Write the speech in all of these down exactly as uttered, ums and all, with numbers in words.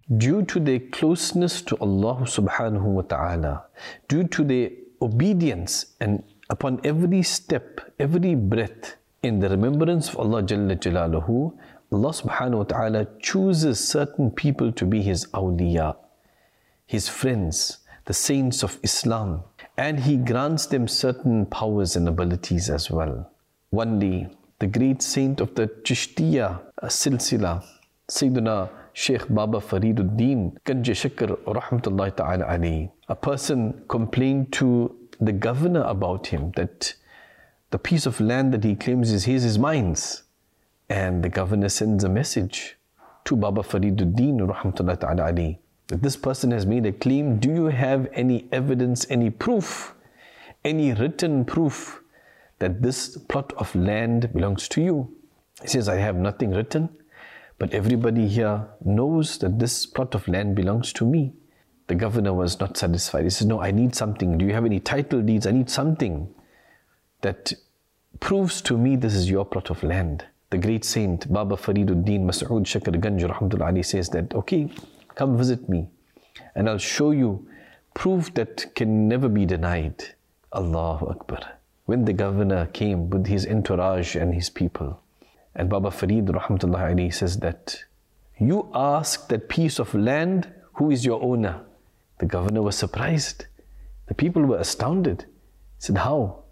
due to their closeness to Allah subhanahu wa ta'ala, due to their obedience, and upon every step, every breath, in the remembrance of Allah Jalla Jalaluhu, Allah subhanahu wa ta'ala chooses certain people to be His awliya, His friends, the saints of Islam, and He grants them certain powers and abilities as well. One day, the great saint of the Chishtiya silsila, Sayyiduna Sheikh Baba Fariduddin Ganj Shakr rahmatullahi ta'ala alayhi, a person complained to the governor about him that the piece of land that he claims is his is mine. And the governor sends a message to Baba Fariduddin rahmatullahi ta'ala alayhi that this person has made a claim. Do you have any evidence, any proof, any written proof that this plot of land belongs to you? He says, I have nothing written, but everybody here knows that this plot of land belongs to me. The governor was not satisfied. He says, no, I need something. Do you have any title deeds? I need something that proves to me this is your plot of land. The great saint Baba Fariduddin Mas'ud Shakr Ganj rahmatullahi alayhi says that, okay, come visit me and I'll show you proof that can never be denied. Allahu Akbar. When the governor came with his entourage and his people, and Baba Farid rahmatullahi alayhi says that, you ask that piece of land, who is your owner? The governor was surprised. The people were astounded. He said, how?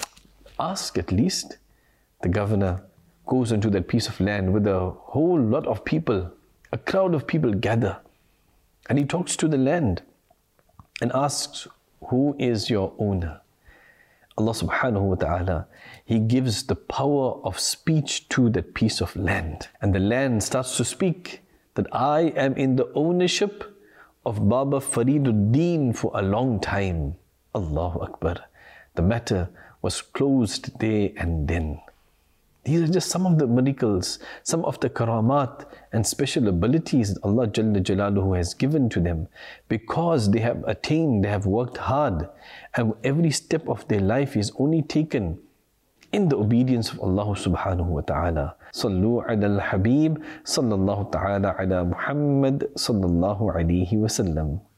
Ask at least. The governor goes into that piece of land with a whole lot of people. A crowd of people gather. And he talks to the land and asks, who is your owner? Allah subhanahu wa ta'ala, He gives the power of speech to that piece of land. And the land starts to speak that I am in the ownership of Baba Fariduddin for a long time. Allahu Akbar. The matter was closed there and then. These are just some of the miracles, some of the karamat and special abilities that Allah Jalla Jalaluhu has given to them, because they have attained, they have worked hard, and every step of their life is only taken in the obedience of Allah subhanahu wa ta'ala. Sallu ala al-Habib sallallahu ta'ala ala Muhammad sallallahu alayhi wa sallam.